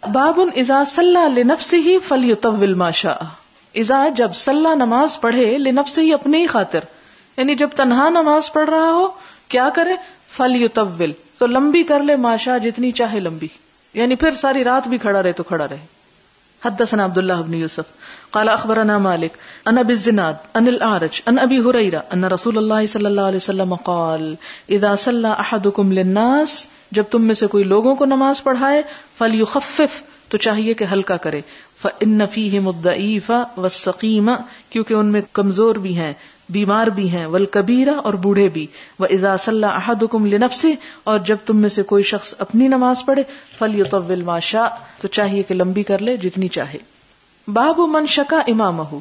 باب اذا صلی لنفسہ فلیطول ما شاء. اذا جب صلی نماز پڑھے لنفسہ اپنے ہی خاطر، یعنی جب تنہا نماز پڑھ رہا ہو کیا کرے؟ فلیطول، تو لمبی کر لے، ما شاء جتنی چاہے لمبی، یعنی پھر ساری رات بھی کھڑا رہے تو کھڑا رہے. حدثنا عبد الله بن يوسف قال اخبرنا مالك عن ابي الزناد عن الاعرج عن ابي هريره ان رسول الله صلى الله عليه وسلم قال اذا صلى احدكم للناس، جب تم میں سے کوئی لوگوں کو نماز پڑھائے، فليخفف، تو چاہیے کہ ہلکا کرے، فان فيهم الضعيف والسقيم، کیونکہ ان میں کمزور بھی ہیں، بیمار بھی ہیں، والکبیرہ، اور بوڑھے بھی. وَإِذَا صَلَّى أَحَدُكُمْ لِنَفْسِهِ، اور جب تم میں سے کوئی شخص اپنی نماز پڑھے، فَلْيُطَوِّلْ مَا شَاءَ، تو چاہیے کہ لمبی کر لے جتنی چاہے. باب من شکا امامہ،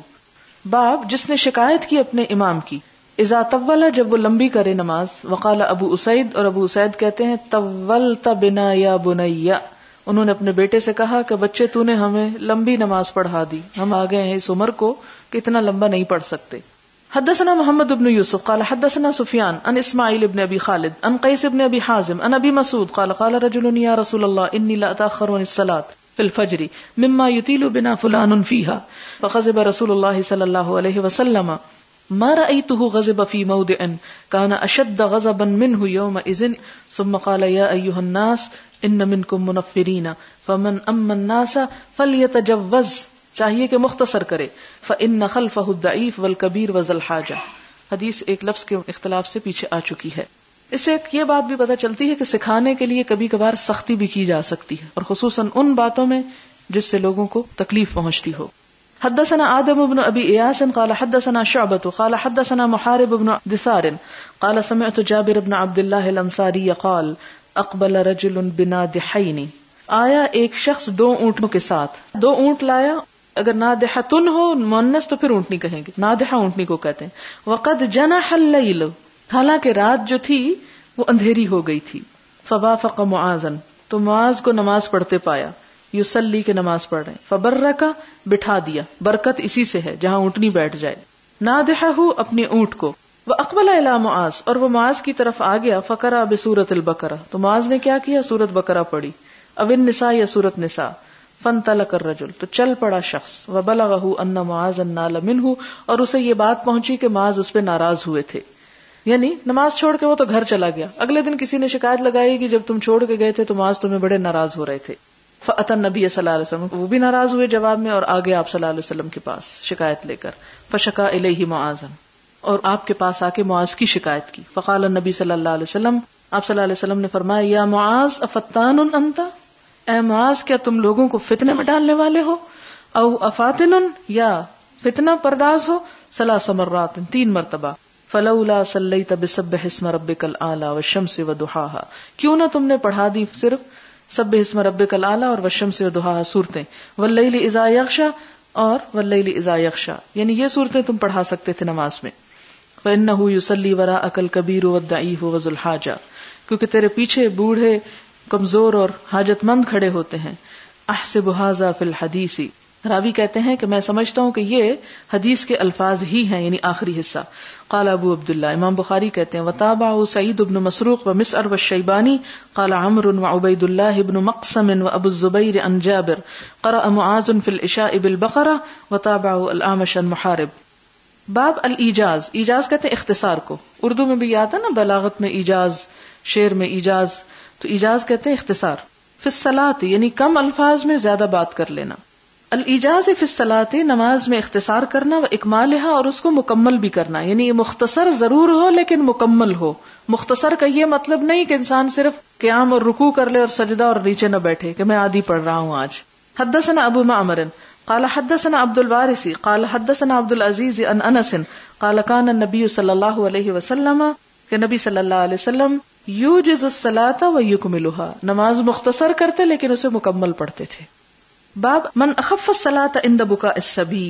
باب جس نے شکایت کی اپنے امام کی. اذا طول، جب وہ لمبی کرے نماز. وقال ابو اسید، اور ابو اسید کہتے ہیں طولت بنا یا بنی، انہوں نے اپنے بیٹے سے کہا کہ بچے تو نے ہمیں لمبی نماز پڑھا دی، ہم آ گئے ہیں اس عمر کو کہ اتنا لمبا نہیں پڑھ سکتے. حدثنا محمد بن يوسف قال حدثنا سفيان عن اسماعيل بن ابي خالد عن قيس بن ابي حازم عن ابي مسعود قال قال رجل يا رسول الله اني لا اتاخر عن الصلاه في الفجر مما يطيل بنا فلان فيها فغضب رسول الله صلى الله عليه وسلم ما رأيته غضب في موضع كان اشد غضبا منه يومئذ ثم قال يا ايها الناس ان منكم منفرين فمن اما الناس فليتجوز، چاہیے کہ مختصر کرے. فإن خلفه الضعيف والكبير وذو الحاجة، حدیث ایک لفظ کے اختلاف سے پیچھے آ چکی ہے. اس سے یہ بات بھی پتہ چلتی ہے کہ سکھانے کے لیے کبھی کبھار سختی بھی کی جا سکتی ہے، اور خصوصاً ان باتوں میں جس سے لوگوں کو تکلیف پہنچتی ہو. حدثنا آدم بن ابی ایاس قال حدثنا شعبۃ قال حدثنا محارب بن دثار قال سمعت جابر بن عبد الله الانصاری قال اقبل رجل بنادحین، آیا ایک شخص دو اونٹوں کے ساتھ، دو اونٹ لایا. اگر نادحتن ہو مؤنث تو پھر اونٹنی کہیں گے، نادحہ اونٹنی کو کہتے ہیں. وقد جنح اللیل، حالانکہ رات جو تھی وہ اندھیری ہو گئی تھی. فوافق معاذا، تو معاذ کو نماز پڑھتے پایا، یصلی کے نماز پڑھ رہے ہیں. فبرکا، بٹھا دیا، برکت اسی سے ہے جہاں اونٹنی بیٹھ جائے. نادحہ اپنے اونٹ کو. واقبل الی معاذ، اور وہ معاذ کی طرف آ گیا. فقرأ بسورۃ البقرہ، تو معاذ نے کیا کیا؟ سورۃ بقرہ پڑھی. او النساء، یا سورۃ نساء. فانطلق الرجل، تو چل پڑا شخص. وبلغه ان معاذ نال منه، اور اسے یہ بات پہنچی کہ معاذ اس پہ ناراض ہوئے تھے، یعنی نماز چھوڑ کے وہ تو گھر چلا گیا. اگلے دن کسی نے شکایت لگائی کہ جب تم چھوڑ کے گئے تھے تو معاذ تمہیں بڑے ناراض ہو رہے تھے. فأتى النبي صلی اللہ علیہ وسلم، وہ بھی ناراض ہوئے جواب میں، اور آگے آپ صلی اللہ علیہ وسلم کے پاس شکایت لے کر. فشکا الیہ معاذ، اور آپ کے پاس آ کے معاذ کی شکایت کی. فقال النبی صلی اللہ علیہ وسلم، آپ صلی اللہ علیہ وسلم نے فرمایا یا معاذ افتان انت، اے معاذ کیا تم لوگوں کو فتنے میں ڈالنے والے ہو؟ او افاتن، یا فتنہ پرداز ہو؟ 3 مرات، 3 مرتبہ. فلولا صلیت بسبح اسم ربک الاعلی والشمس وضحاها، کیوں نہ تم نے پڑھا دی صرف سبح اسم ربک الاعلی اور والشمس وضحاها صورتیں، واللیل اذا یغشی اور واللیل اذا یغشی، یعنی یہ صورتیں تم پڑھا سکتے تھے نماز میں. فانه یصلی وراءک الکبیر والضعیف وذو الحاجہ، کیونکہ تیرے پیچھے بوڑھے، کمزور اور حاجت مند کھڑے ہوتے ہیں. احسب ھذا فی الحدیث، راوی کہتے ہیں کہ میں سمجھتا ہوں کہ یہ حدیث کے الفاظ ہی ہیں، یعنی آخری حصہ. قال ابو عبداللہ، امام بخاری کہتے ہیں وتابعوا سعید بن مسروق ومسعر والشیبانی قال عمرو وعبید اللہ بن مقسم وابو الزبیر عن جابر قرأ معاذ فی العشاء بالبقرہ وتابعوا الاعمش عن محارب. باب الایجاز، ایجاز کہتے ہیں اختصار کو. اردو میں بھی یاد ہے نا، بلاغت میں ایجاز، شعر میں ایجاز، تو ایجاز کہتے ہیں اختصار. فی الصلاۃ، یعنی کم الفاظ میں زیادہ بات کر لینا. الایجاز فی الصلاۃ، نماز میں اختصار کرنا، و اکمالها، اور اس کو مکمل بھی کرنا، یعنی مختصر ضرور ہو لیکن مکمل ہو. مختصر کا یہ مطلب نہیں کہ انسان صرف قیام اور رکوع کر لے اور سجدہ اور نیچے نہ بیٹھے کہ میں آدھی پڑھ رہا ہوں آج. حدثنا ابو معمر قال حدثنا عبد الوارث قال حدثنا عبد العزيز عن انس قال كان النبي صلی اللہ علیہ وسلم، کہ نبی صلی اللہ علیہ وسلم یوجز الصلاۃ ویکملها، نماز مختصر کرتے لیکن اسے مکمل پڑھتے تھے. باب من اخف الصلاۃ عند بکاء الصبی،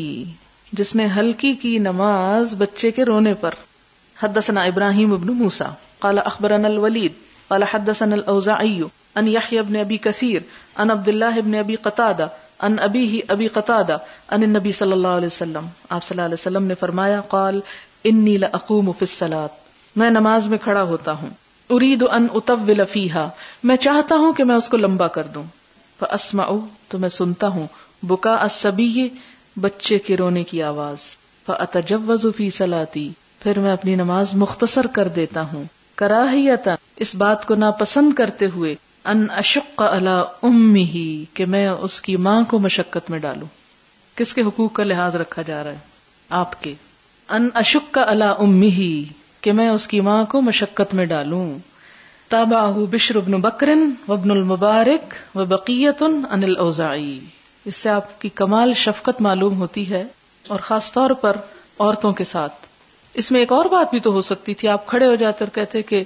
جس نے ہلکی کی نماز بچے کے رونے پر. حدثنا ابراہیم بن موسیٰ قال اخبرنا الولید قال حدثنا الاوزاعی عن یحیی بن ابی کثیر عن عبد اللہ بن ابی قتادہ عن ابیہ ابی قتادہ عن النبی صلی اللہ علیہ وسلم، آپ صلی اللہ علیہ وسلم نے فرمایا قال انی لاقوم فی الصلاۃ، میں نماز میں کھڑا ہوتا ہوں. ارید ان اطول فیہا، میں چاہتا ہوں کہ میں اس کو لمبا کر دوں. فاسمع تو میں سنتا ہوں، بکا الصبی بچے کے رونے کی آواز، فاتجوز فی صلاتی پھر میں اپنی نماز مختصر کر دیتا ہوں، کراہیتا اس بات کو ناپسند کرتے ہوئے، ان اشق علی امہ کہ میں اس کی ماں کو مشقت میں ڈالوں. کس کے حقوق کا لحاظ رکھا جا رہا ہے؟ آپ کے. ان اشق علی امہ کہ میں اس کی ماں کو مشقت میں ڈالوں. تابعہ بشر بن بکر وابن المبارک وبقیۃ عن الاوزاعی. اس سے آپ کی کمال شفقت معلوم ہوتی ہے، اور خاص طور پر عورتوں کے ساتھ. اس میں ایک اور بات بھی تو ہو سکتی تھی، آپ کھڑے ہو جاتے اور کہتے کہ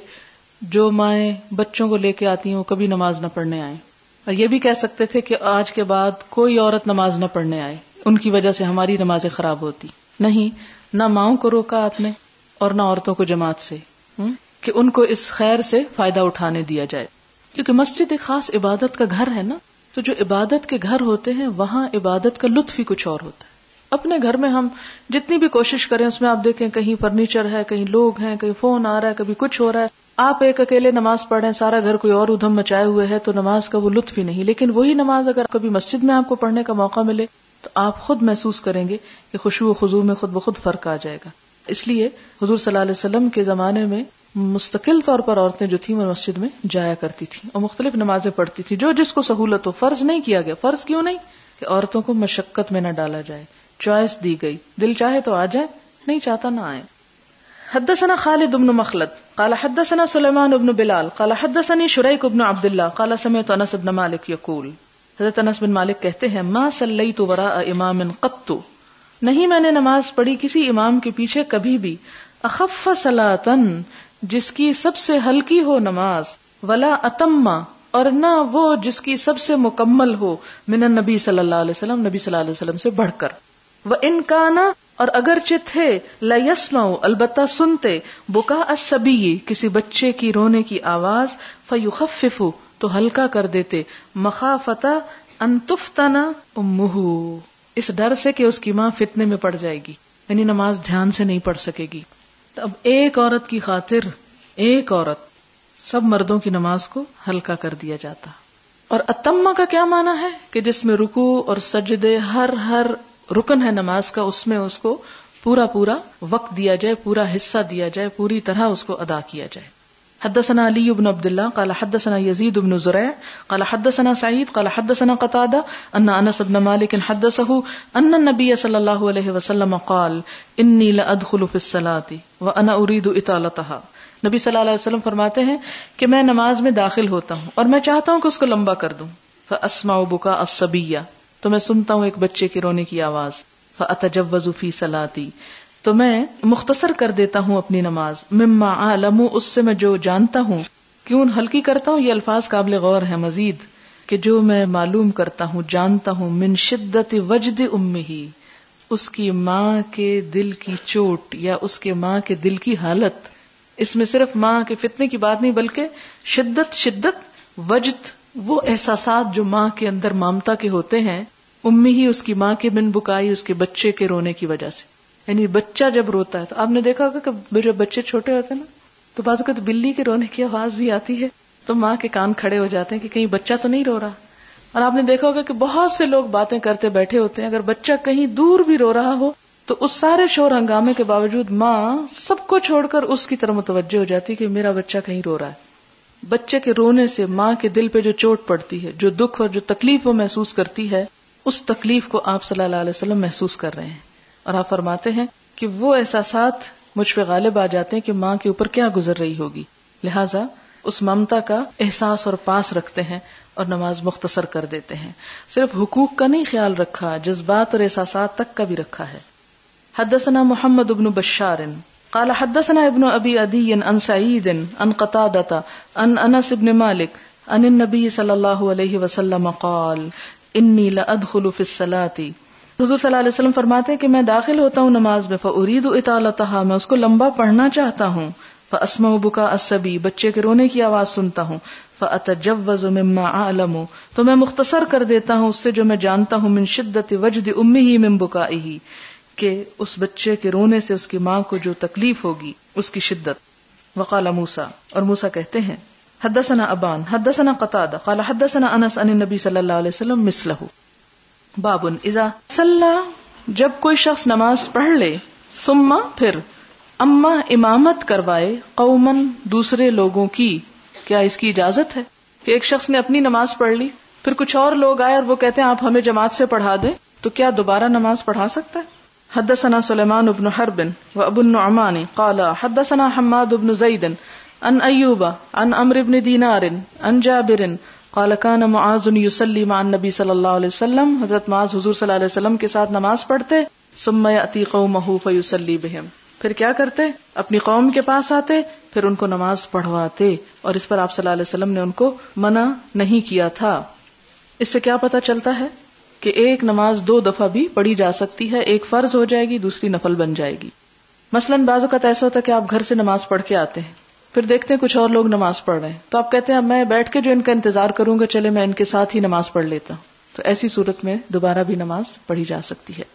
جو مائیں بچوں کو لے کے آتی ہیں وہ کبھی نماز نہ پڑھنے آئیں، اور یہ بھی کہہ سکتے تھے کہ آج کے بعد کوئی عورت نماز نہ پڑھنے آئے، ان کی وجہ سے ہماری نمازیں خراب ہوتی. نہیں، نہ ماؤں کو روکا آپ نے اور نہ عورتوں کو جماعت سے، کہ ان کو اس خیر سے فائدہ اٹھانے دیا جائے. کیونکہ مسجد ایک خاص عبادت کا گھر ہے نا، تو جو عبادت کے گھر ہوتے ہیں وہاں عبادت کا لطف ہی کچھ اور ہوتا ہے. اپنے گھر میں ہم جتنی بھی کوشش کریں اس میں آپ دیکھیں کہیں فرنیچر ہے، کہیں لوگ ہیں، کہیں فون آ رہا ہے، کبھی کچھ ہو رہا ہے. آپ ایک اکیلے نماز پڑھیں، سارا گھر کوئی اور ادھم مچائے ہوئے ہے، تو نماز کا وہ لطف ہی نہیں. لیکن وہی نماز اگر کبھی مسجد میں آپ کو پڑھنے کا موقع ملے تو آپ خود محسوس کریں گے کہ خشوع و خضوع میں خود بخود فرق آ جائے گا. اس لیے حضور صلی اللہ علیہ وسلم کے زمانے میں مستقل طور پر عورتیں جو تھیں وہ مسجد میں جایا کرتی تھیں اور مختلف نمازیں پڑھتی تھیں، جو جس کو سہولت ہو. فرض نہیں کیا گیا. فرض کیوں نہیں؟ کہ عورتوں کو مشقت میں نہ ڈالا جائے. چوائس دی گئی، دل چاہے تو آ جائے، نہیں چاہتا نہ آئے. حدثنا خالد بن مخلد قال حدثنا سلیمان بن بلال قال حدثني شریک بن عبد الله قال سمعت انس بن مالک یقول. حضرت انس بن مالک کہتے ہیں ما صلیت وراء امام قط نہیں میں نے نماز پڑھی کسی امام کے پیچھے کبھی بھی، اخف صلاۃ جس کی سب سے ہلکی ہو نماز، ولا اتم اور نہ وہ جس کی سب سے مکمل ہو، من النبی صلی اللہ علیہ وسلم نبی صلی اللہ علیہ وسلم سے بڑھ کر. وَإِن كَانَ اور اگرچہ تھے، لَيَسْمَعُ البتہ سنتے، بُكَاءَ الصَّبِيِّ کسی بچے کی رونے کی آواز، فَيُخَفِّفُ تو ہلکا کر دیتے، مَخَافَةَ أَن تُفْتَنَ أُمُّهُ اس ڈر سے کہ اس کی ماں فتنے میں پڑ جائے گی، یعنی نماز دھیان سے نہیں پڑھ سکے گی. تو اب ایک عورت کی خاطر ایک عورت سب مردوں کی نماز کو ہلکا کر دیا جاتا. اور اتمہ کا کیا معنی ہے؟ کہ جس میں رکوع اور سجدے ہر رکن ہے نماز کا، اس میں اس کو پورا وقت دیا جائے، پورا حصہ دیا جائے، پوری طرح اس کو ادا کیا جائے. حدثنا علی بن عبد اللہ قال حدثنا یزید بن زریع قال حدثنا سعید قال حدثنا قتادہ ان انس بن مالک حدثه ان النبي صلی اللہ علیہ وسلم قال انی لادخل في الصلاة وانا اريد اطالتها. نبی صلی اللہ علیہ وسلم فرماتے ہیں کہ میں نماز میں داخل ہوتا ہوں اور میں چاہتا ہوں کہ اس کو لمبا کر دوں. فاسمع بكاء الصبي تو میں سنتا ہوں ایک بچے کے رونے کی آواز. فاتجوز فی صلاتی تو میں مختصر کر دیتا ہوں اپنی نماز. مما اعلم اس سے میں جو جانتا ہوں. کیوں ہلکی کرتا ہوں؟ یہ الفاظ قابل غور ہے مزید کہ جو میں معلوم کرتا ہوں، جانتا ہوں، من شدت وجد امہ اس کی ماں کے دل کی چوٹ یا اس کے ماں کے دل کی حالت. اس میں صرف ماں کے فتنے کی بات نہیں بلکہ شدت وجد وہ احساسات جو ماں کے اندر مامتا کے ہوتے ہیں، امی ہی اس کی ماں کے من بکائی اس کے بچے کے رونے کی وجہ سے. یعنی بچہ جب روتا ہے تو آپ نے دیکھا ہوگا کہ جب بچے چھوٹے ہوتے ہیں نا تو بعض اوقات بلی کے رونے کی آواز بھی آتی ہے تو ماں کے کان کھڑے ہو جاتے ہیں کہ کہیں بچہ تو نہیں رو رہا. اور آپ نے دیکھا ہوگا کہ بہت سے لوگ باتیں کرتے بیٹھے ہوتے ہیں، اگر بچہ کہیں دور بھی رو رہا ہو تو اس سارے شور ہنگامے کے باوجود ماں سب کو چھوڑ کر اس کی طرف متوجہ ہو جاتی کہ میرا بچہ کہیں رو رہا ہے. بچے کے رونے سے ماں کے دل پہ جو چوٹ پڑتی ہے، جو دکھ اور جو تکلیف وہ محسوس کرتی ہے، اس تکلیف کو آپ صلی اللہ علیہ وسلم محسوس کر رہے ہیں. اور آپ فرماتے ہیں کہ وہ احساسات مجھ پہ غالب آ جاتے ہیں کہ ماں کے اوپر کیا گزر رہی ہوگی، لہٰذا اس ممتا کا احساس اور پاس رکھتے ہیں اور نماز مختصر کر دیتے ہیں. صرف حقوق کا نہیں خیال رکھا، جذبات اور احساسات تک کا بھی رکھا ہے. حدثنا محمد بن بشار قال حدثنا ابن ابی عدی عن سعید عن قتادہ عن انس بن مالک عن النبی صلی اللہ علیہ وسلم قال انی لادخل فی الصلاۃ. حضور صلی اللہ علیہ وسلم فرماتے ہیں کہ میں داخل ہوتا ہوں نماز میں، فارید اطالتها میں اس کو لمبا پڑھنا چاہتا ہوں. فاسمع بکاء الصبی بچے کے رونے کی آواز سنتا ہوں. فاتجوز مما اعلم تو میں مختصر کر دیتا ہوں اس سے جو میں جانتا ہوں، من شدت وجد امہ من بکائہ کہ اس بچے کے رونے سے اس کی ماں کو جو تکلیف ہوگی اس کی شدت. وقال موسیٰ اور موسیٰ کہتے ہیں حدثنا ابان حدثنا قتادہ قال حدثنا انس عن النبی صلی اللہ علیہ وسلم مثلہ. باب اذا صلی، جب کوئی شخص نماز پڑھ لے، ثم پھر، اما امامت کروائے، قومن دوسرے لوگوں کی. کیا اس کی اجازت ہے کہ ایک شخص نے اپنی نماز پڑھ لی، پھر کچھ اور لوگ آئے اور وہ کہتے ہیں آپ ہمیں جماعت سے پڑھا دیں، تو کیا دوبارہ نماز پڑھا سکتا ہے؟ حدثنا سلیمان بن حرب و ابو النعمان قال حدثنا حماد بن زید عن ایوب عن عمرو بن دینار عن جابر قال كان معاذ يصلي مع النبي صلی اللہ علیہ وسلم. حضرت معاذ حضور صلی اللہ علیہ وسلم کے ساتھ نماز پڑھتے، ثم يأتي قومه فيصلي بهم، پھر کیا کرتے؟ اپنی قوم کے پاس آتے، پھر ان کو نماز پڑھواتے، اور اس پر آپ صلی اللہ علیہ وسلم نے ان کو منع نہیں کیا تھا. اس سے کیا پتہ چلتا ہے کہ ایک نماز 2 دفعہ بھی پڑھی جا سکتی ہے، ایک فرض ہو جائے گی، دوسری نفل بن جائے گی. مثلاً بعض اوقات ایسا ہوتا ہے کہ آپ گھر سے نماز پڑھ کے آتے ہیں، پھر دیکھتے ہیں کچھ اور لوگ نماز پڑھ رہے ہیں، تو آپ کہتے ہیں اب میں بیٹھ کے جو ان کا انتظار کروں گا، چلے میں ان کے ساتھ ہی نماز پڑھ لیتا ہوں. تو ایسی صورت میں دوبارہ بھی نماز پڑھی جا سکتی ہے.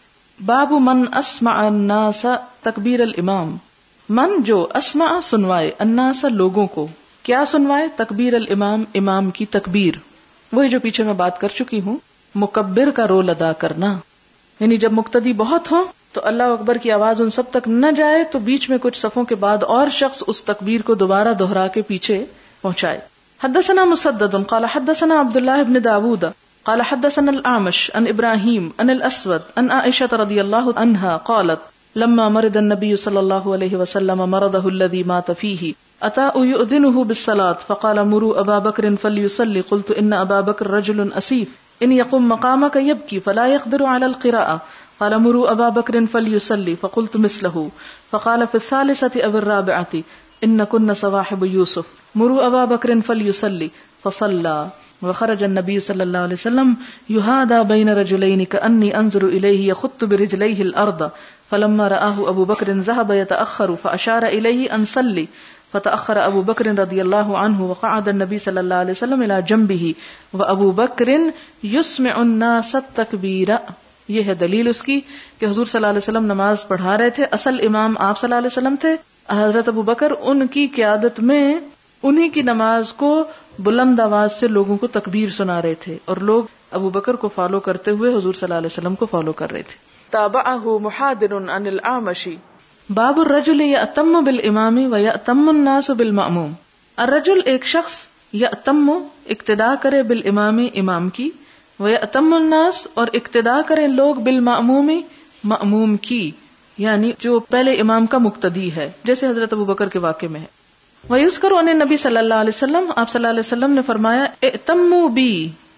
باب من اسمع الناس تکبیر الامام، من جو اسمع سنوائے، الناس لوگوں کو، کیا سنوائے؟ تکبیر الامام، امام کی تکبیر. وہی جو پیچھے میں بات کر چکی ہوں، مکبر کا رول ادا کرنا. یعنی جب مقتدی بہت ہوں تو اللہ اکبر کی آواز ان سب تک نہ جائے تو بیچ میں کچھ صفوں کے بعد اور شخص اس تکبیر کو دوبارہ دہرا کے پیچھے پہنچائے. حدثنا مسدد قال حدثنا عبد الله بن داود قال حدثنا الأعمش عن ابراهيم عن الاسود عن عائشة رضي الله عنها قالت لما مرض النبي صلى الله عليه وسلم مرضه الذي مات فيه اتى يؤذنه بالصلاة فقال مروا ابا بكر فليصلي قلت ان ابا بكر رجل اسيف ان يقوم مقامك يبكي فلا يقدر على القراءة قال مروا ابا بكر فليصلي فقلت مثله فقال في الثالثة او الرابعة ان كن صواحب يوسف مروا ابا بكر فليصلي فصلى وخرج النبي صلى الله عليه وسلم يهادى بين رجلين كأني انظر اليه يخط برجليه الارض فلما رآه ابو بكر ذهب يتأخر فاشار اليه ان صلي فتأخر ابو بكر رضي الله عنه وقعد النبي صلى الله عليه وسلم الى جنبه وابو بكر يسمع الناس التكبير. یہ ہے دلیل اس کی کہ حضور صلی اللہ علیہ وسلم نماز پڑھا رہے تھے، اصل امام آپ صلی اللہ علیہ وسلم تھے، حضرت ابو بکر ان کی قیادت میں انہی کی نماز کو بلند آواز سے لوگوں کو تکبیر سنا رہے تھے، اور لوگ ابو بکر کو فالو کرتے ہوئے حضور صلی اللہ علیہ وسلم کو فالو کر رہے تھے. تابعہ محادر عن الاعمش. باب الرجل یأتم بالامام ویأتم الناس بالمأموم. الرجل ایک شخص، یأتم اقتدا کرے، بالامام امام کی، ویأتم الناس اور اقتدا کریں لوگ، بالمأموم مأموم کی، یعنی جو پہلے امام کا مقتدی ہے، جیسے حضرت ابو بکر کے واقعے میں ہے. وَيُذْكَرُ عَنِ النَّبِي صلی اللہ علیہ وسلم، آپ صلی اللہ علیہ وسلم نے فرمایا اِئْتَمُّوا بِی،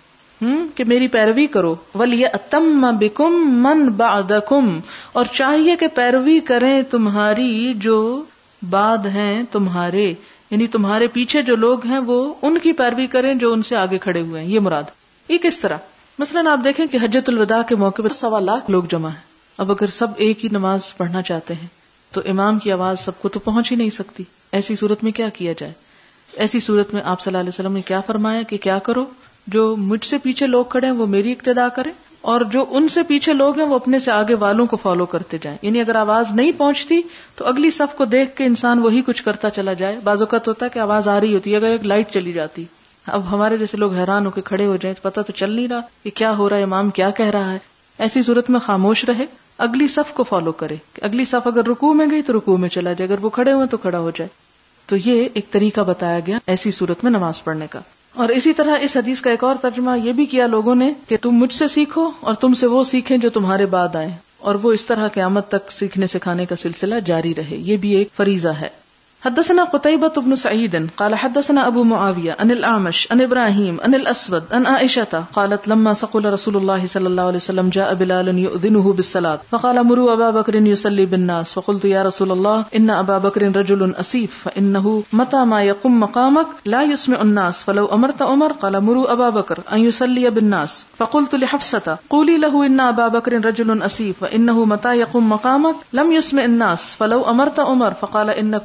کہ میری پیروی کرو، وَلْيَأْتَمَّ بِكُمْ مَنْ بَعْدَكُمْ، اور چاہیے کہ پیروی کریں تمہاری جو بعد ہیں تمہارے، یعنی تمہارے پیچھے جو لوگ ہیں وہ ان کی پیروی کریں جو ان سے آگے کھڑے ہوئے ہیں. یہ مراد. یہ کس طرح؟ مثلاً آپ دیکھیں کہ حجۃ الوداع کے موقع پر 1.25 لاکھ لوگ جمع ہیں. اب اگر سب ایک ہی نماز پڑھنا چاہتے ہیں تو امام کی آواز سب کو تو پہنچ ہی نہیں سکتی. ایسی صورت میں کیا کیا جائے؟ ایسی صورت میں آپ صلی اللہ علیہ وسلم نے کیا فرمایا کہ کیا کرو، جو مجھ سے پیچھے لوگ کھڑے ہیں وہ میری اقتدا کریں، اور جو ان سے پیچھے لوگ ہیں وہ اپنے سے آگے والوں کو فالو کرتے جائیں. یعنی اگر آواز نہیں پہنچتی تو اگلی صف کو دیکھ کے انسان وہی کچھ کرتا چلا جائے. بعض اوقات ہوتا ہے کہ آواز آ رہی ہوتی ہے، اگر ایک لائٹ چلی جاتی، اب ہمارے جیسے لوگ حیران ہو کے کھڑے ہو جائیں، پتہ تو چل نہیں رہا کہ کیا ہو رہا ہے، امام کیا کہہ رہا ہے. ایسی صورت میں خاموش رہے، اگلی صف کو فالو کرے. اگلی صف اگر رکوع میں گئی تو رکوع میں چلا جائے، اگر وہ کھڑے ہوئے تو کھڑا ہو جائے. تو یہ ایک طریقہ بتایا گیا ایسی صورت میں نماز پڑھنے کا. اور اسی طرح اس حدیث کا ایک اور ترجمہ یہ بھی کیا لوگوں نے کہ تم مجھ سے سیکھو اور تم سے وہ سیکھیں جو تمہارے بعد آئیں، اور وہ اس طرح قیامت تک سیکھنے سکھانے کا سلسلہ جاری رہے. یہ بھی ایک فریضہ ہے. حدثنا قتيبة بن سعيد قال حدثنا ابو معاوية عن الأعمش عن ابراهيم عن الاسود عن عائشة قالت لما ثقل رسول الله صلى الله عليه وسلم جاء بلال يؤذنه بالصلاة فقال مروا ابا بكر يصلي بالناس فقلت يا رسول الله ان ابا بكر رجل اسيف فانه متى ما يقوم مقامك لا يسمع الناس فلو امرت عمر قال مروا ابا بكر ان يصلي بالناس فقلت لحفصة قولي له ان ابا بكر رجل اسيف فانه متى يقوم مقامك لم يسمع الناس فلو امرت عمر فقال ان كنا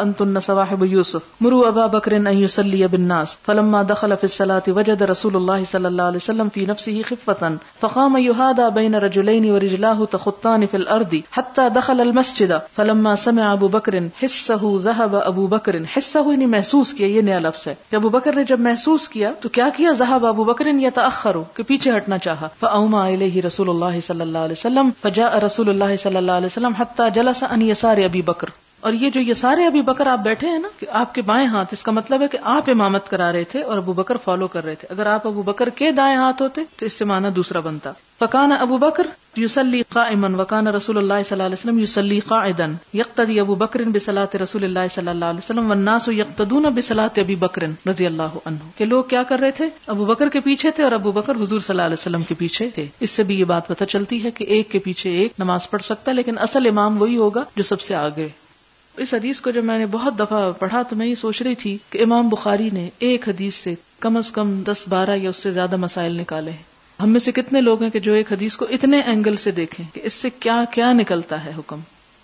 لأنتن صواحب يوسف مروا أبا بكر أن يصلي بالناس فلما دخل في الصلاة وجد رسول الله صلى الله عليه وسلم في نفسه خفة فقام يهادى بين رجلين ورجلاه تخطان في الأرض حتى دخل المسجد فلما سمع أبو بكر حسه ذهب أبو بكر حسه نے محسوس کیا، یہ نیا لفظ ہے کہ ابو بکر نے جب محسوس کیا تو کیا کیا، ذهب أبو بكر يتأخر کہ پیچھے ہٹنا چاہا، فأومى إليه رسول الله صلى الله عليه وسلم فجاء رسول الله صلى الله عليه وسلم حتى جلس عن يسار أبي بكر. اور یہ جو یسار ابی بکر آپ بیٹھے ہیں نا کہ آپ کے بائیں ہاتھ، اس کا مطلب ہے کہ آپ امامت کرا رہے تھے اور ابو بکر فالو کر رہے تھے. اگر آپ ابو بکر کے دائیں ہاتھ ہوتے تو اس سے معنی دوسرا بنتا. فکان ابو بکر یصلی قائما وکان رسول اللہ صلی اللہ علیہ وسلم یصلی قاعدا یقتدی ابو بکر بصلاۃ رسول اللہ صلی اللہ علیہ وسلم والناس یقتدون بصلاۃ ابی بکر رضی اللہ عنہ. کہ لوگ کیا کر رہے تھے، ابو بکر کے پیچھے تھے اور ابو بکر حضور صلی اللہ علیہ وسلم کے پیچھے تھے. اس سے بھی یہ بات پتہ چلتی ہے کہ ایک کے پیچھے ایک نماز پڑھ سکتا ہے، لیکن اصل امام وہی ہوگا جو سب سے آگے. اس حدیث کو جب میں نے بہت دفعہ پڑھا تو میں یہ سوچ رہی تھی کہ امام بخاری نے ایک حدیث سے کم از کم 10-12 یا اس سے زیادہ مسائل نکالے ہیں. ہم میں سے کتنے لوگ ہیں کہ جو ایک حدیث کو اتنے اینگل سے دیکھیں کہ اس سے کیا کیا نکلتا ہے حکم.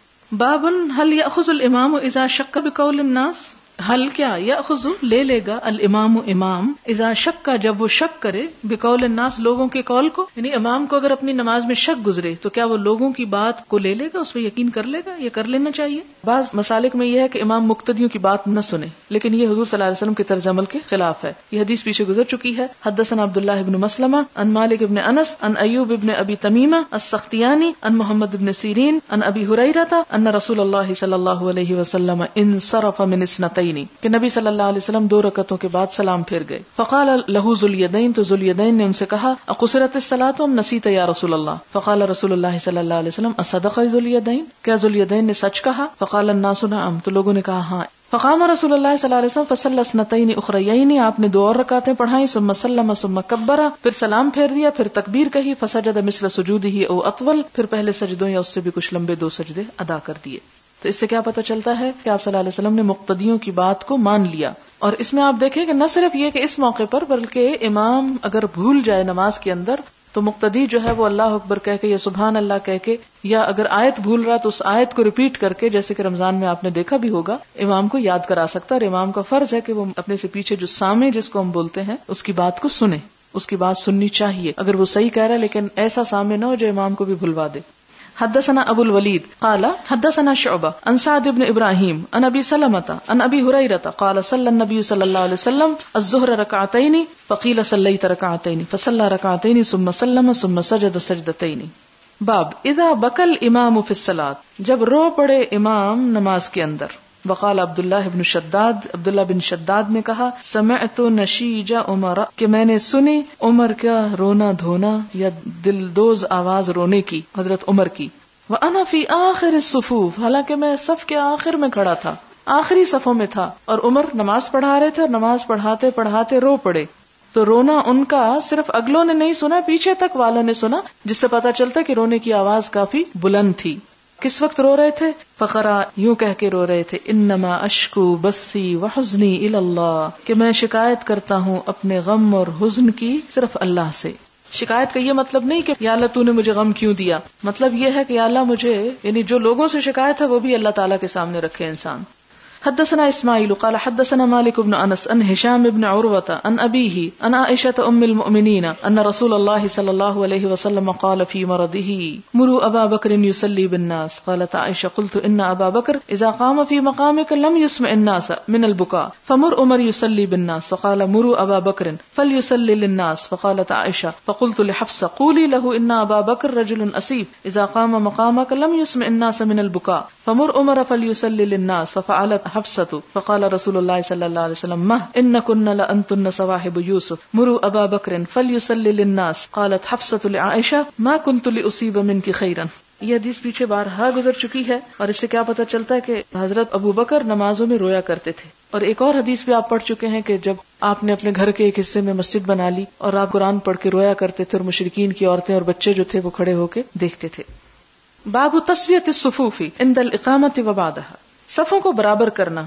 باب هل يأخذ الامام اذا شك بقول الناس. حل کیا، یاخذ لے لے گا، الامام امام، اذا شک جب وہ شک کرے، بقول الناس لوگوں کے قول کو. یعنی امام کو اگر اپنی نماز میں شک گزرے تو کیا وہ لوگوں کی بات کو لے لے گا، اس پہ یقین کر لے گا، یہ کر لینا چاہیے. بعض مسالک میں یہ ہے کہ امام مقتدیوں کی بات نہ سنے، لیکن یہ حضور صلی اللہ علیہ وسلم کے طرز عمل کے خلاف ہے. یہ حدیث پیچھے گزر چکی ہے. حدثنا عبداللہ بن مسلمہ عن مالک بن انس عن ایوب بن ابی تمیمہ السختیانی عن محمد بن سیرین عن ابی ہریرہ ان رسول اللہ صلی اللہ علیہ وسلم انصرف من اثنتین، کہ نبی صلی اللہ علیہ وسلم 2 رکعتوں کے بعد سلام پھیر گئے. فقال له ذو الیدین، تو ذو الیدین نے ان سے کہا اقصرت الصلاۃ ام نسیت یا رسول اللہ. فقال رسول اللہ صلی اللہ علیہ وسلم اصدق ذو الیدین، کیا ذو الیدین نے سچ کہا؟ فقال الناس نعم، تو لوگوں نے کہا ہاں. فقام رسول اللہ صلی اللہ علیہ وسلم فصلی اثنتین اخریین، آپ نے 2 اور رکعتیں پڑھائیں. ثم سلم ثم کبر، پھر سلام پھیر دیا، پھر تکبیر کہی. فسجد مثل سجودہ او اطول، پھر پہلے سجدوں یا اس سے بھی کچھ لمبے 2 سجدے ادا کر دیے. تو اس سے کیا پتہ چلتا ہے کہ آپ صلی اللہ علیہ وسلم نے مقتدیوں کی بات کو مان لیا. اور اس میں آپ دیکھیں کہ نہ صرف یہ کہ اس موقع پر، بلکہ امام اگر بھول جائے نماز کے اندر تو مقتدی جو ہے وہ اللہ اکبر کہہ کے یا سبحان اللہ کہہ کے، یا اگر آیت بھول رہا تو اس آیت کو ریپیٹ کر کے، جیسے کہ رمضان میں آپ نے دیکھا بھی ہوگا، امام کو یاد کرا سکتا ہے. اور امام کا فرض ہے کہ وہ اپنے سے پیچھے جو سامع جس کو ہم بولتے ہیں اس کی بات کو سنے، اس کی بات سننی چاہیے اگر وہ صحیح کہہ رہا ہے، لیکن ایسا سامع نہ ہو جو امام کو بھی بھلوا دے. حدثنا ابو الولید قال حدثنا شعبہ عن سعد بن ابراہیم عن ابی سلمۃ عن ابی ہریرہ قال صلی النبی صلی اللہ علیہ وسلم الظہر رکعتین فقیل صلیت رکعتین فصلی رکعتین ثم سلم ثم سجد سجدتین. باب اذا بکى الامام فی الصلاۃ، جب رو پڑے امام نماز کے اندر. وقال عبداللہ بن شداد، عبداللہ بن شداد نے کہا سمعت نشیج عمر، کہ میں نے سنی عمر کا رونا دھونا یا دلدوز آواز رونے کی، حضرت عمر کی. وَأَنَا فِي آخِرِ الصُّفُوفِ، حالانکہ میں صف کے آخر میں کھڑا تھا، آخری صفوں میں تھا، اور عمر نماز پڑھا رہے تھے اور نماز پڑھاتے پڑھاتے رو پڑے. تو رونا ان کا صرف اگلوں نے نہیں سنا، پیچھے تک والوں نے سنا، جس سے پتا چلتا کہ رونے کی آواز کافی بلند تھی. کس وقت رو رہے تھے؟ فقرا، یوں کہہ کے رو رہے تھے انما اشکو بثی وحزنی الی اللہ، کہ میں شکایت کرتا ہوں اپنے غم اور حزن کی صرف اللہ سے. شکایت کا یہ مطلب نہیں کہ یا اللہ تو نے مجھے غم کیوں دیا، مطلب یہ ہے کہ یا اللہ مجھے، یعنی جو لوگوں سے شکایت ہے وہ بھی اللہ تعالیٰ کے سامنے رکھے انسان. حدثنا اسماعیل قال حدثنا مالک بن انس ان هشام بن عروة عن ابيه عن عائشة ام المؤمنين ان رسول الله صلى الله عليه وسلم قال في مرضه مروا ابا بكر يصلي بالناس. قالت عائشة قلت ان ابا بكر اذا قام في مقامك لم يسمع الناس من البكاء فمر عمر يصلي بالناس. فقال مروا ابا بكر فليصلي للناس. فقالت عائشة فقلت لحفصة قولي له ان ابا بكر رجل اسيف اذا قام مقامك لم يسمع الناس من البكاء فمر عمر فليصلي للناس. ففعلت حفصة فقال رسول الله صلى الله عليه وسلم ما إنكن لأنتن صواحب يوسف مروا أبا بكر فليصلي للناس. قالت حفصة لعائشة ما كنت لأصيب منك خيرا. یہ حدیث پیچھے بارہا گزر چکی ہے، اور اس سے کیا پتہ چلتا ہے کہ حضرت ابو بکر نمازوں میں رویا کرتے تھے. اور ایک اور حدیث بھی آپ پڑھ چکے ہیں کہ جب آپ نے اپنے گھر کے ایک حصے میں مسجد بنا لی اور آپ قرآن پڑھ کے رویا کرتے تھے، اور مشرکین کی عورتیں اور بچے جو تھے وہ کھڑے ہو کے دیکھتے تھے. باب تسویۃ الصفوف عند الاقامۃ وبعدها، صفوں کو برابر کرنا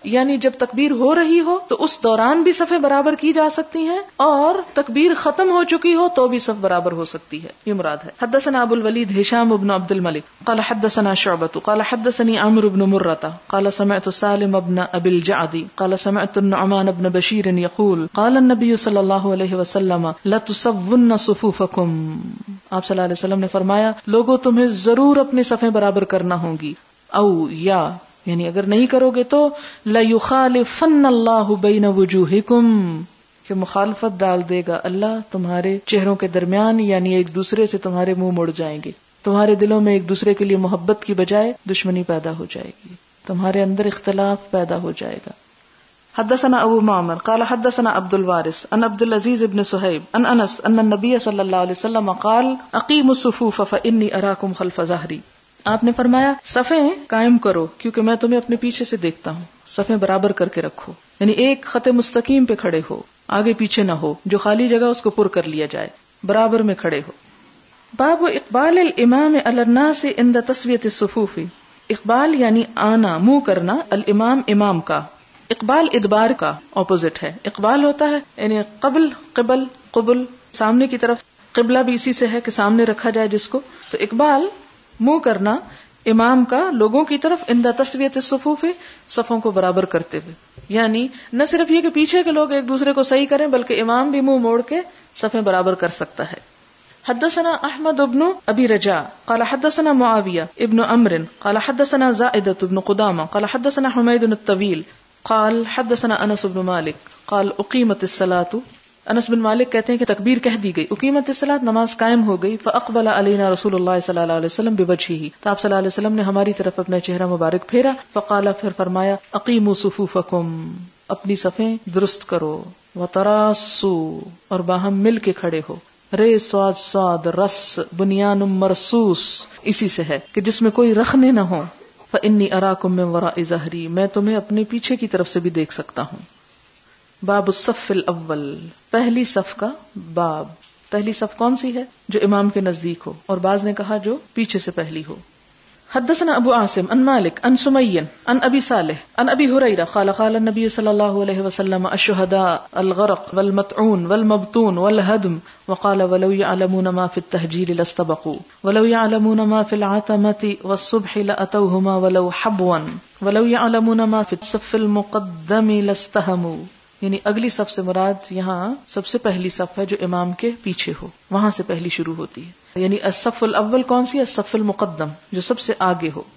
یعنی جب تکبیر ہو رہی ہو تو اس دوران بھی صفیں برابر کی جا سکتی ہیں، اور تکبیر ختم ہو چکی ہو تو بھی صف برابر ہو سکتی ہے، یہ مراد ہے۔ حدثنا ابو الولید ہشام بن عبد الملک قال حدثنا شعبۃ قال حدثني عمرو بن مرۃ قال سمعت سالم بن ابي الجعد قال سمعت النعمان بن بشير يقول قال النبي صلی اللہ علیہ وسلم لتصون صفوفکم، آپ صلی اللہ علیہ وسلم نے فرمایا لوگوں تمہیں ضرور اپنی صفیں برابر کرنا ہوں گی، او یا یعنی اگر نہیں کرو گے تو لَيُخَالِفَنَّ اللَّهُ بَيْنَ وُجُوهِكُمْ، کہ مخالفت ڈال دے گا اللہ تمہارے چہروں کے درمیان، یعنی ایک دوسرے سے تمہارے منہ مڑ جائیں گے، تمہارے دلوں میں ایک دوسرے کے لیے محبت کی بجائے دشمنی پیدا ہو جائے گی، تمہارے اندر اختلاف پیدا ہو جائے گا۔ حدثنا ابو معمر قال حدثنا عبد الوارث عن عبد العزيز بن صہیب عن انس ان النبي صلی اللہ علیہ وسلم قال اقیموا الصفوف فانی اراکم خلف ظہری، آپ نے فرمایا صفیں قائم کرو کیونکہ میں تمہیں اپنے پیچھے سے دیکھتا ہوں، صفیں برابر کر کے رکھو، یعنی ایک خط مستقیم پہ کھڑے ہو، آگے پیچھے نہ ہو، جو خالی جگہ اس کو پر کر لیا جائے، برابر میں کھڑے ہو۔ باب اقبال الامام علی الناس عند تسویۃ الصفوف، اقبال یعنی آنا، منہ کرنا، الامام امام کا، اقبال ادبار کا اپوزٹ ہے، اقبال ہوتا ہے یعنی قبل، قبل، قبل، سامنے کی طرف، قبلہ بھی اسی سے ہے کہ سامنے رکھا جائے جس کو، تو اقبال منہ کرنا امام کا لوگوں کی طرف، عند تسویۃ الصفوف، صفوں کو برابر کرتے ہوئے، یعنی نہ صرف یہ کہ پیچھے کے لوگ ایک دوسرے کو صحیح کریں بلکہ امام بھی منہ موڑ کے صفیں برابر کر سکتا ہے۔ حدثنا احمد بن ابی رجاء قال حدثنا معاویہ ابن عمرو قال حدثنا زائدۃ بن قدامہ قال حدثنا حمید الطویل قال حدثنا انس بن مالک قال اقیمت الصلاۃ، انس بن مالک کہتے ہیں کہ تکبیر کہہ دی گئی، اقیمت الصلاۃ، نماز قائم ہو گئی، فاقبل علینا رسول اللہ صلی اللہ علیہ وسلم بوجہہ، تو آپ صلی اللہ علیہ وسلم نے ہماری طرف اپنا چہرہ مبارک پھیرا، فقال، پھر فرمایا اقیموا صفوفکم، اپنی صفیں درست کرو، وتراصوا، اور باہم مل کے کھڑے ہو، رے صاد صاد رس بنیان مرصوص اسی سے ہے کہ جس میں کوئی رخنے نہ ہو، فانی اراکم من وراء ظہری، میں تمہیں اپنے پیچھے کی طرف سے بھی دیکھ سکتا ہوں۔ باب الصف الاول، پہلی صف کا باب، پہلی صف کون سی ہے؟ جو امام کے نزدیک ہو، اور بعض نے کہا جو پیچھے سے پہلی ہو۔ حدثنا ابو عاصم عن مالک عن سمی عن ابی صالح عن ابی ہریرہ قال قال النبی صلی اللہ علیہ وسلم الشہداء الغرق والمطعون والمبتون والہدم، وقال ولو يعلمون ما في التهجير لاستبقوا ولو يعلمون ما في العتمة والصبح لأتوهما ولو حبوا ولو يعلمون ما في الصف المقدم لاستهموا، یعنی اگلی صف سے مراد یہاں سب سے پہلی صف ہے جو امام کے پیچھے ہو، وہاں سے پہلی شروع ہوتی ہے، یعنی الصف الاول کون سی؟ الصف المقدم، جو سب سے آگے ہو۔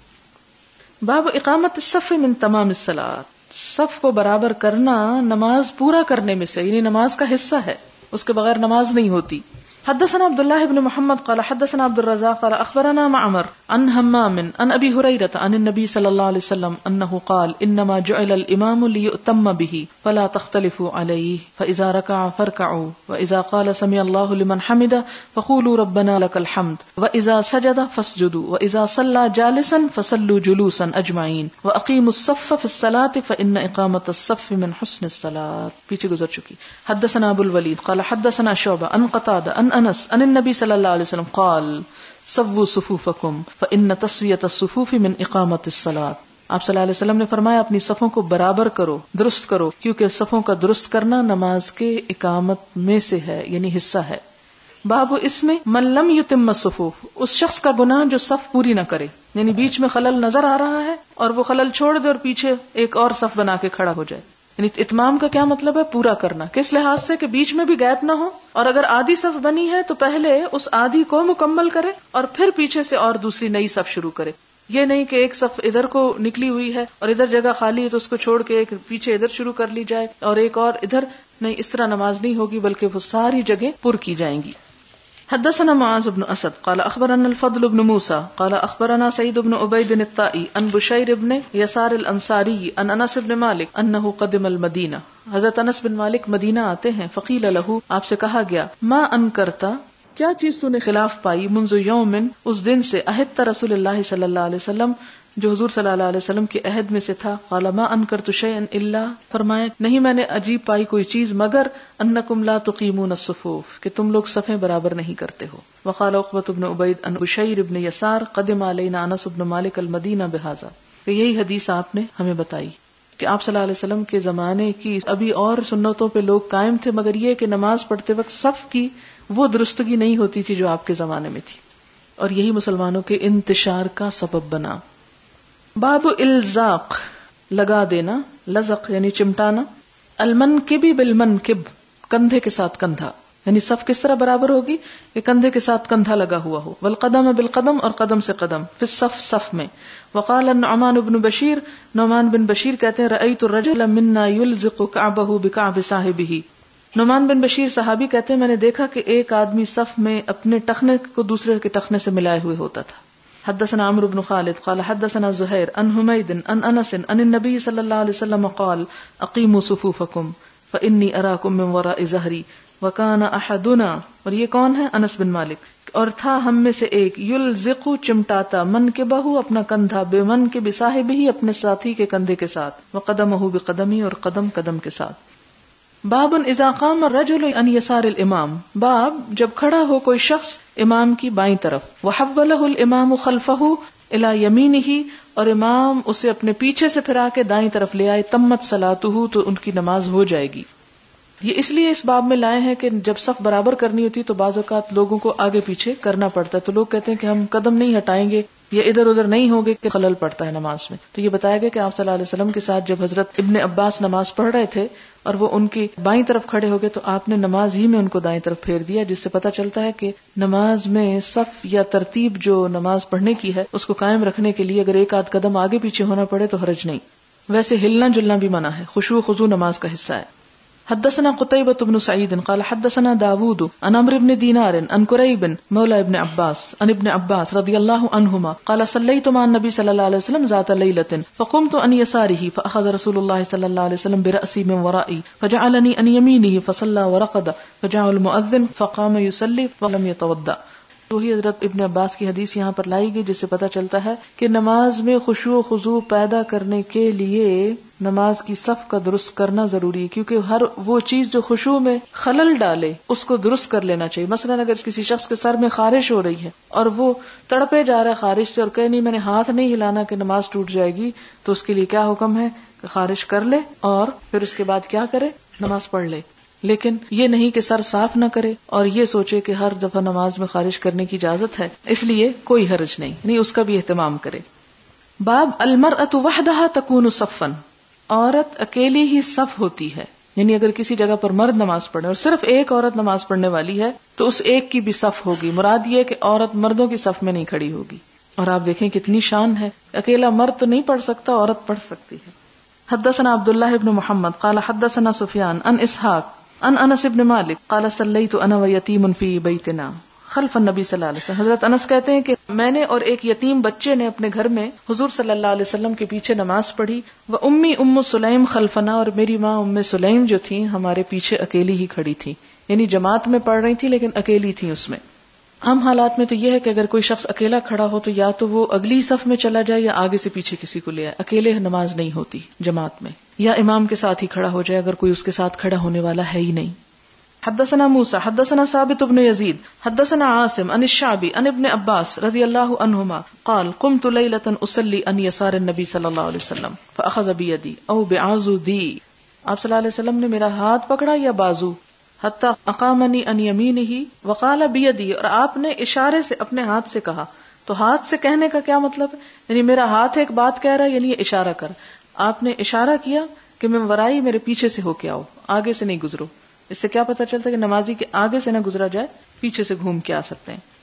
باب اقامت الصف من تمام الصلاۃ، صف کو برابر کرنا نماز پورا کرنے میں سے، یعنی نماز کا حصہ ہے، اس کے بغیر نماز نہیں ہوتی۔ حدثنا عبد الله بن محمد قال حدثنا عبد الرزاق قال اخبرنا معمر عن همام عن ابي هريره عن النبي صلى الله عليه وسلم انه قال انما جعل الامام ليؤتم به فلا تختلفوا عليه فاذا ركع فاركعوا واذا قال سمع الله لمن حمده فقولوا ربنا لك الحمد واذا سجد فاسجدوا واذا صلى جالسا فصلوا جلوسا اجمعين واقيموا الصف في الصلاه فان اقامه الصف من حسن الصلاه، پیچھے گزر چکی۔ حدثنا ابو الولید قال حدثنا شعبہ عن قتادہ عن انس ان النبی صلی اللہ علیہ وسلم قال سووا صفوفکم فان تسویۃ الصفوف من اقامت الصلاۃ، آپ صلی اللہ علیہ وسلم نے فرمایا اپنی صفوں کو برابر کرو، درست کرو، کیونکہ صفوں کا درست کرنا نماز کے اقامت میں سے ہے، یعنی حصہ ہے۔ باب اس میں من لم یتم الصفوف، اس شخص کا گناہ جو صف پوری نہ کرے، یعنی بیچ میں خلل نظر آ رہا ہے اور وہ خلل چھوڑ دے اور پیچھے ایک اور صف بنا کے کھڑا ہو جائے۔ یعنی اتمام کا کیا مطلب ہے؟ پورا کرنا، کس لحاظ سے کہ بیچ میں بھی گیپ نہ ہو، اور اگر آدھی صف بنی ہے تو پہلے اس آدھی کو مکمل کرے اور پھر پیچھے سے اور دوسری نئی صف شروع کرے، یہ نہیں کہ ایک صف ادھر کو نکلی ہوئی ہے اور ادھر جگہ خالی ہے تو اس کو چھوڑ کے ایک پیچھے ادھر شروع کر لی جائے اور ایک اور ادھر، نہیں، اس طرح نماز نہیں ہوگی بلکہ وہ ساری جگہ پر کی جائیں گی۔ حدثنا معاذ بن اسد قال اخبرنا الفضل بن موسى قال اخبرنا سعيد بن عبيد الطائي عن بشير بن يسار الانصاري عن انس بن مالك انه قدم المدینہ، حضرت انس بن مالک مدینہ آتے ہیں، فقیل له، آپ سے کہا گیا، ما انکرتا، کیا چیز تو نے خلاف پائی، منذ یوم، اس دن سے، عہدت رسول اللہ صلی اللہ علیہ وسلم، جو حضور صلی اللہ علیہ وسلم کے عہد میں سے تھا، قال ما انکرت شیئا الا، فرمایا نہیں میں نے عجیب پائی کوئی چیز مگر انکم لا تقیمون الصفوف، کہ تم لوگ صفیں برابر نہیں کرتے ہو۔ وقال عقبۃ بن عبید ان بشیر بن یسار قدم علینا انس بن مالک المدینہ بہذا، کہ یہی حدیث آپ نے ہمیں بتائی، کہ آپ صلی اللہ علیہ وسلم کے زمانے کی ابھی اور سنتوں پہ لوگ قائم تھے، مگر یہ کہ نماز پڑھتے وقت صف کی وہ درستگی نہیں ہوتی تھی جو آپ کے زمانے میں تھی، اور یہی مسلمانوں کے انتشار کا سبب بنا۔ باب الزاق، لگا دینا، لزق یعنی چمٹانا، المنکب بالمنکب، کندھے کے ساتھ کندھا، یعنی صف کس طرح برابر ہوگی کہ کندھے کے ساتھ کندھا لگا ہوا ہو، والقدم بالقدم، اور قدم سے قدم، فی الصف، صف میں۔ وقال النعمان بن بشیر، نعمان بن بشیر کہتے ہیں رأیت الرجل منا یلزق کعبہ بکعب صاحبہ، نعمان بن بشیر صحابی کہتے ہیں میں نے دیکھا کہ ایک آدمی صف میں اپنے ٹخنے کو دوسرے کے ٹخنے سے ملائے ہوئے ہوتا تھا۔ حدثنا عمرو بن خالد قال حدثنا زہیر عن حمید عن انس عن النبی صلی اللہ علیہ وسلم قال اقیموا صفوفکم فانی اراکم من وراء ظہری وکان احدنا، اور یہ کون ہے؟ انس بن مالک، اور تھا ہم میں سے ایک، یلزق چمٹاتا، منکبہ اپنا کندھا، بمنکب صاحبہ اپنے ساتھی کے کندھے کے ساتھ، وقدمہ بقدمی، اور قدم قدم کے ساتھ۔ باب اذا قام الرجل عن يسار الامام، باب جب کھڑا ہو کوئی شخص امام کی بائیں طرف، وحوله الامام خلفه الى يمينه، اور امام اسے اپنے پیچھے سے پھرا کے دائیں طرف لے آئے، تمت صلاته، تو ان کی نماز ہو جائے گی۔ یہ اس لیے اس باب میں لائے ہیں کہ جب صف برابر کرنی ہوتی تو بعض اوقات لوگوں کو آگے پیچھے کرنا پڑتا ہے، تو لوگ کہتے ہیں کہ ہم قدم نہیں ہٹائیں گے یا ادھر ادھر نہیں ہوگے کہ خلل پڑتا ہے نماز میں۔ تو یہ بتایا گیا کہ آپ صلی اللہ علیہ وسلم کے ساتھ جب حضرت ابن عباس نماز پڑھ رہے تھے اور وہ ان کی بائیں طرف کھڑے ہو گئے تو آپ نے نماز ہی میں ان کو دائیں طرف پھیر دیا، جس سے پتہ چلتا ہے کہ نماز میں صف یا ترتیب جو نماز پڑھنے کی ہے اس کو قائم رکھنے کے لیے اگر ایک آدھ قدم آگے پیچھے ہونا پڑے تو حرج نہیں۔ ویسے ہلنا جلنا بھی منع ہے، خشوع خضوع نماز کا حصہ ہے۔ حدثنا قتيبة بن سعيد قال حدثنا داود عن عمرو بن دينار عن كريب مولى ابن عباس عن ابن عباس رضي الله عنهما قال صليت مع النبي صلى الله عليه وسلم ذات ليلة فقمت عن يساره فأخذ رسول الله صلى الله عليه وسلم برأسي من ورائي فجعلني عن يمينه فصلى ورقد فجاء المؤذن فقام يصلي ولم يتوضأ۔ وہی حضرت ابن عباس کی حدیث یہاں پر لائی گئی جس سے پتہ چلتا ہے کہ نماز میں خشوع و خضوع پیدا کرنے کے لیے نماز کی صف کا درست کرنا ضروری ہے، کیونکہ ہر وہ چیز جو خشوع میں خلل ڈالے اس کو درست کر لینا چاہیے۔ مثلا اگر کسی شخص کے سر میں خارش ہو رہی ہے اور وہ تڑپے جا رہا ہے خارش سے اور کہے نہیں میں نے ہاتھ نہیں ہلانا کہ نماز ٹوٹ جائے گی، تو اس کے لیے کیا حکم ہے کہ خارش کر لے اور پھر اس کے بعد کیا کرے؟ نماز پڑھ لے۔ لیکن یہ نہیں کہ سر صاف نہ کرے اور یہ سوچے کہ ہر دفعہ نماز میں خارش کرنے کی اجازت ہے، اس لیے کوئی حرج نہیں، یعنی اس کا بھی اہتمام کرے۔ باب المرأۃ وحدہا تکون صفا، عورت اکیلی ہی صف ہوتی ہے، یعنی اگر کسی جگہ پر مرد نماز پڑھے اور صرف ایک عورت نماز پڑھنے والی ہے تو اس ایک کی بھی صف ہوگی۔ مراد یہ کہ عورت مردوں کی صف میں نہیں کھڑی ہوگی۔ اور آپ دیکھیں کتنی شان ہے، اکیلا مرد تو نہیں پڑھ سکتا، عورت پڑھ سکتی ہے۔ حدثنا عبداللہ بن محمد قال حدثنا سفیان عن اسحاق عن انس بن مالک قال صلیت انا ویتیم فی بیتنا خلف النبی صلی اللہ علیہ وسلم۔ حضرت انس کہتے ہیں کہ میں نے اور ایک یتیم بچے نے اپنے گھر میں حضور صلی اللہ علیہ وسلم کے پیچھے نماز پڑھی، و امی ام سلیم خلفنا، اور میری ماں ام سلیم جو تھیں ہمارے پیچھے اکیلی ہی کھڑی تھی، یعنی جماعت میں پڑھ رہی تھی لیکن اکیلی تھی اس میں۔ عام حالات میں تو یہ ہے کہ اگر کوئی شخص اکیلا کھڑا ہو تو یا تو وہ اگلی صف میں چلا جائے یا آگے سے پیچھے کسی کو لے آئے، اکیلے نماز نہیں ہوتی جماعت میں، یا امام کے ساتھ ہی کھڑا ہو جائے اگر کوئی اس کے ساتھ کھڑا ہونے والا ہے ہی نہیں۔ حدثنا موسى حدثنا ثابت بن يزيد حدثنا عاصم عن الشعبي عن ابن عباس رضي الله عنهما قال قمت ليلة اصلي عن يسار النبي صلى الله عليه وسلم فاخذ بيدي او بعضدي، آپ صلی اللہ علیہ وسلم نے میرا ہاتھ پکڑا یا بازو، حتى اقامني عن يمينه وقال بيدي، اور آپ نے اشارے سے اپنے ہاتھ سے کہا۔ تو ہاتھ سے کہنے کا کیا مطلب ہے؟ یعنی میرا ہاتھ ایک بات کہہ رہا ہے، یعنی اشارہ کر، آپ نے اشارہ کیا کہ میں ورائی میرے پیچھے سے ہو کے آؤ، آگے سے نہیں گزرو۔ اس سے کیا پتہ چلتا ہے کہ نمازی کے آگے سے نہ گزرا جائے، پیچھے سے گھوم کے آ سکتے ہیں۔